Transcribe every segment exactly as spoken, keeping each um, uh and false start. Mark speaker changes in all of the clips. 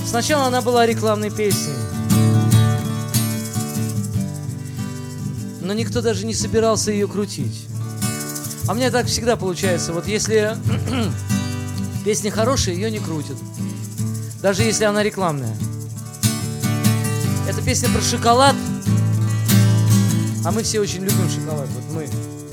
Speaker 1: Сначала она была рекламной песней, но никто даже не собирался ее крутить. А мне так всегда получается. Вот если песня хорошая, ее не крутят, даже если она рекламная. Эта песня про шоколад, а мы все очень любим шоколад. Вот мы.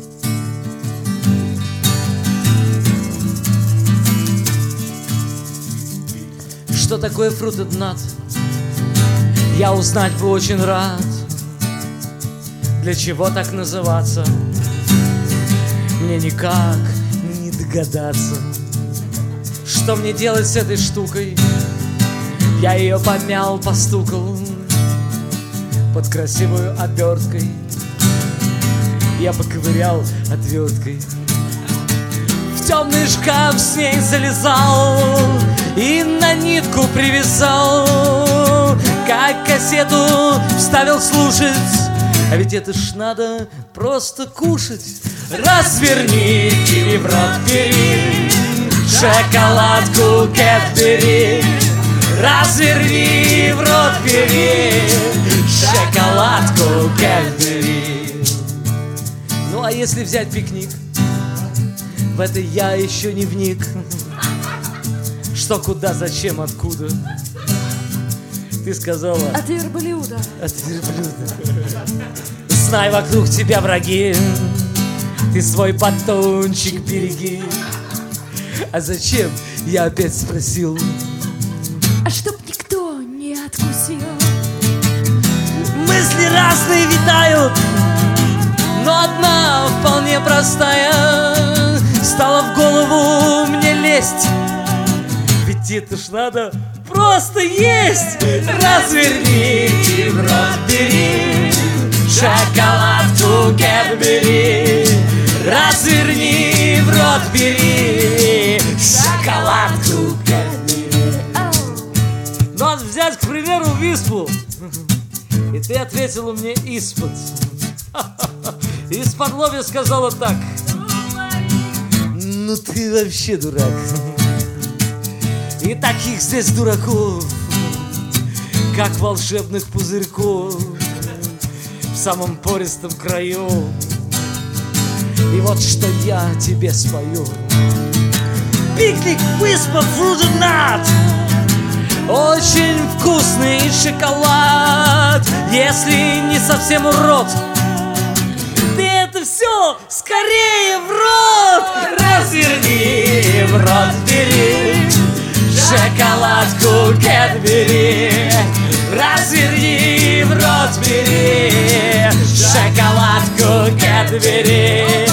Speaker 1: Что такое Fruited Nut? Я узнать бы очень рад. Для чего так называться? Мне никак не догадаться. Что мне делать с этой штукой? Я ее помял, постукал под красивую оберткой. Я поковырял отверткой. В темный шкаф с ней залезал и на нитку привязал, как кассету вставил слушать. А ведь это ж надо просто кушать. Разверни и в рот бери шоколадку Кэтбери. Разверни в рот бери шоколадку Кэтбери. Ну а если взять пикник, в это я еще не вник. Что, куда, зачем, откуда? Ты сказала:
Speaker 2: от верблюда.
Speaker 1: От верблюда. Знай, вокруг тебя враги, ты свой батончик береги. А зачем? Я опять спросил.
Speaker 2: А чтоб никто не откусил.
Speaker 1: Мысли разные витают, но одна вполне простая стала в голову мне лезть. Ведь это ж надо просто есть. Разверни и в рот бери шоколадку Кэтбери. Разверни в рот бери шоколадку Кэтбери. Надо взять, к примеру, виспу. И ты ответила мне из-под. Из-под лобья сказала так: ну ты вообще дурак. И таких здесь дураков, как волшебных пузырьков в самом пористом краю. И вот что я тебе спою. Пикник, виспа, Fruited Nut. Очень вкусный шоколад. Если не совсем урод, ты это все скорее в рот. Разверни, в рот бери шоколадку Кэтбери. Разверни, в рот бери шоколадку Кэтбери.